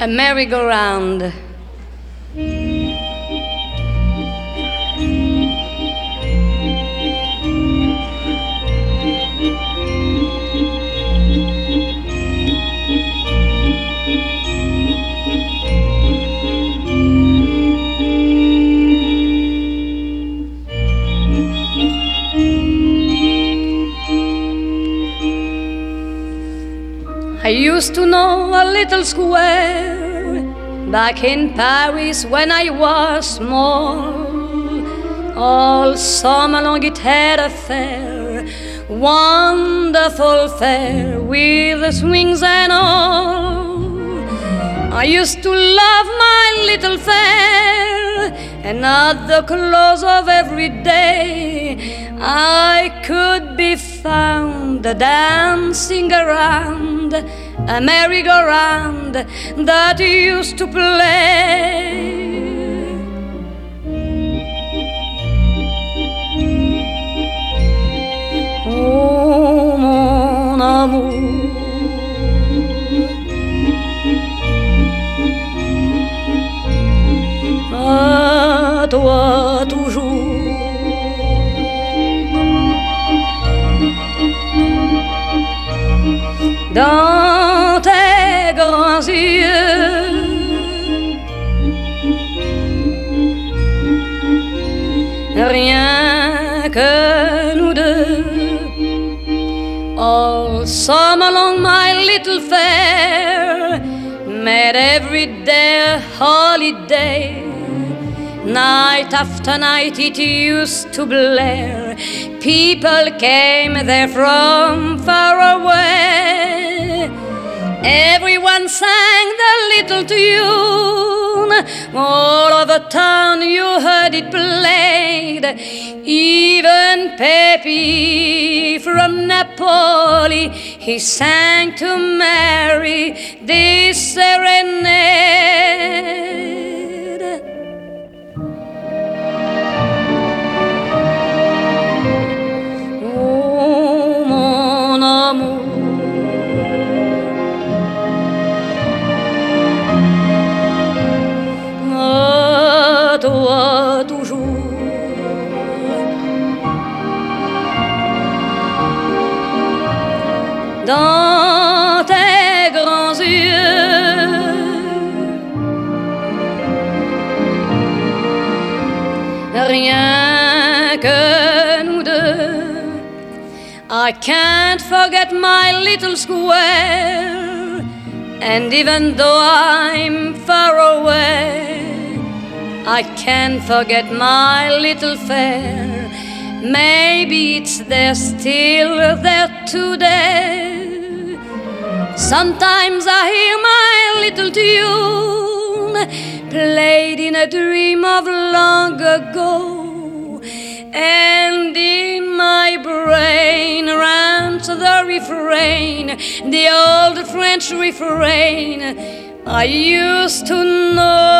a merry-go-round. I used to know a little square back in Paris when I was small. All summer long it had a fair, wonderful fair with the swings and all. I used to love my little fair, and at the close of every day I could be found dancing around a merry-go-round that used to play. Oh, mon amour, à toi toujours. Dans tes grands yeux, rien que nous deux. All summer long my little fair made every day a holiday. Night after night it used to blare. People came there from far away. Everyone sang the little tune. All over town you heard it played. Even Pepe from Napoli, he sang to Mary this serenade. À toi toujours. Dans tes grands yeux, rien que nous deux. I can't forget my little square, and even though I'm far away, I can't forget my little fair. Maybe it's there still there today. Sometimes I hear my little tune played in a dream of long ago, and in my brain runs the refrain, the old French refrain I used to know.